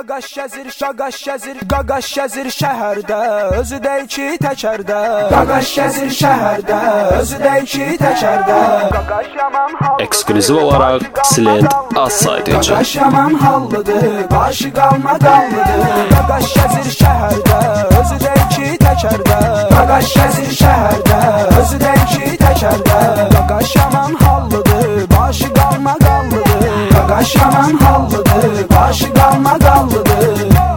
Qaqaş gəzir şəhərdə, özü də iki təkərdə. Qaqaş gəzir şəhərdə, özü də iki təkərdə. Ekskluziv olaraq Silent az saytı üçün. Qaqaş yaman hallıdır, başı qalma qallıdır. Qaqaş gəzir şəhərdə, özü də iki təkərdə. Qaqaş gəzir şəhərdə, özü də iki təkərdə. Qaqaş yaman hallıdır, başı qalma qallıdır. Qaqaş yaman hallıdır, başı qalma qallıdır.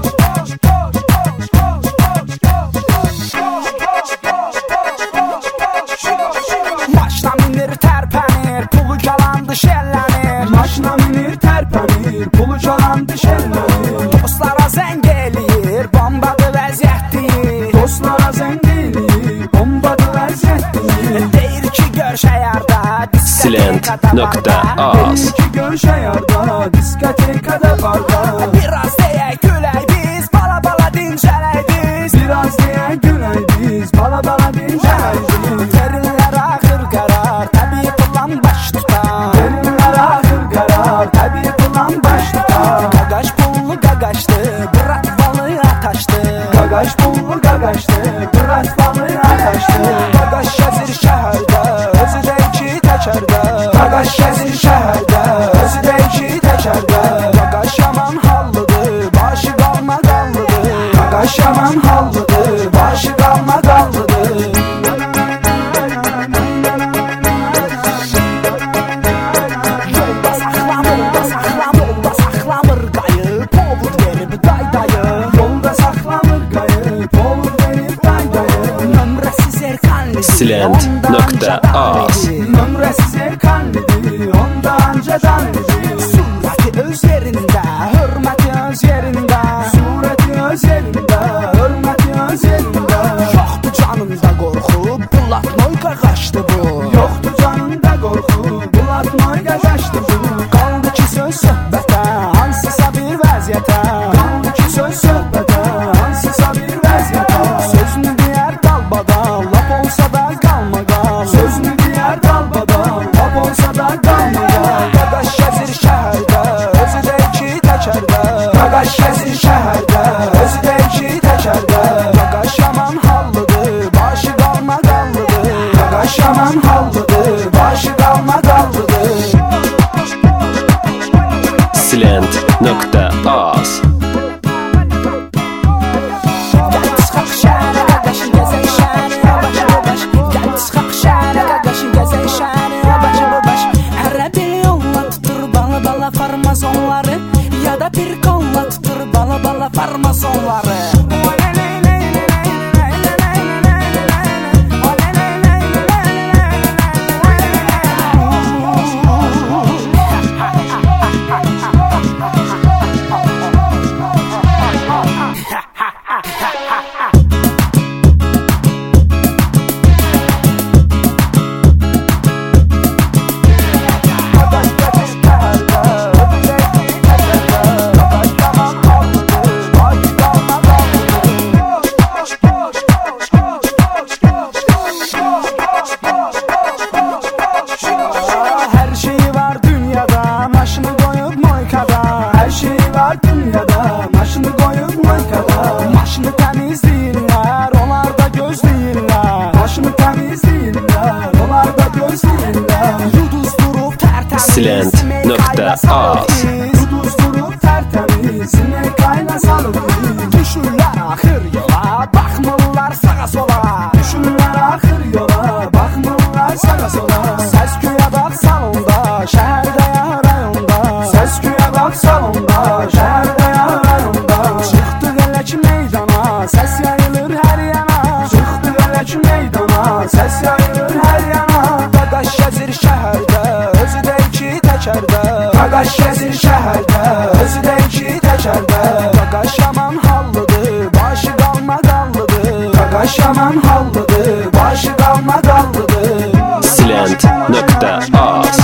Maşına minir, tərpənir, pulu qalandı şəllənir. Maşına minir, tərpənir, pulu qalandı şəllənir. Dostlara zəng eləyir, bombadı vəziyyət deyir. Dostlara zəng eləyir, bombadı vəziyyət deyir. Deyir ki, gör şəyarda, Silent.az Deyir ki, gör şəyarda, diskotekada barda. Biraz deyək gülək biz, bala bala dincələk biz. Biraz deyək gülək biz, bala bala dincələk biz. Derinlər axır qərar, təbii plan baş tutar. Derinlər axır qərar, təbii plan baş tutar. Qaqaş pullu qaqaşdı, bırat balı ataşdı. Qaqaş pullu qaqaşdı, bırat balı ataşdı. Qaqaş gəzir şəhərdə, özü də iki təkərdə. Qaqaş gəzir şəhərdə, özü də iki təkərdə. Qaqaş yaman hallıdır, başı qalma qallıdır. Qaqaş yaman hallıdır, başı qalma qallıdır. Yolda saxlamır qayı, povud verib daydayı. Yolda saxlamır qayı, povud verib daydayı. Nömrəsiz erkanlidir, Silent.az Nömrəsiz erkanlidir, onda anca canlidir. Surəti öz yerində, hörməti öz yerində. Surəti öz yerində, hörməti öz yerində. Yoxdur canımda qorxu, bulatmoy qaqaşdı bu. Yoxdur canımda qorxu, bulatmoy qaqaşdı bu. Qaldı ki söz söhbətə, hansısa bir vəziyyətə. Qaldı ki söz söhbətə, hansısa bir vəziyyətə. Sözünü deyər dalbadan, lap olsa da qalmadan. Sözünü deyər dalbadan, lap olsa da qalmadan. Qaqaş gəzir şəhərdə, özü də iki təkərdə. Qaqaş gəzir şəhərdə, özü də iki təkərdə. Qaqaş yaman hallıdır, başı qalma qallıdır. Qaqaş yaman hallıdır, başı qalma qallıdır. Silent.az Farmazonları ya da bir kolla tutur bala bala farmazonları. Maşını qoyub moykada, hər şey var dünyada. Maşını qoyub moykada. Maşını təmizləyirlər, onlar da gözləyirlər. Maşını təmizləyirlər, onlar da gözləyirlər. Yuduz durub tərtəmiz, Silent.az Yuduz durub tərtəmiz, simək qayna salıb. Düşürlər axır yola, baxmırlar sağa sola. Düşürlər axır yola, baxmırlar sağa sola. Səs-küyə bax salonda, şəhərdə ya rayonda. Səs-küyə bax salonda, şəhərdə ya rayonda. Çıxdıq elə ki meydana, səs yayılır hər yana. Çıxdıq elə ki meydana, səs yayılır hər yana. Qaqaş gəzir şəhərdə, özü də iki təkərdə. Qaqaş gəzir şəhərdə, özü də iki təkərdə. Qaqaş yaman hallıdır, başı qalma qallıdır. Qaqaş yaman hallıdır, başı qalma qallıdır. Silent.az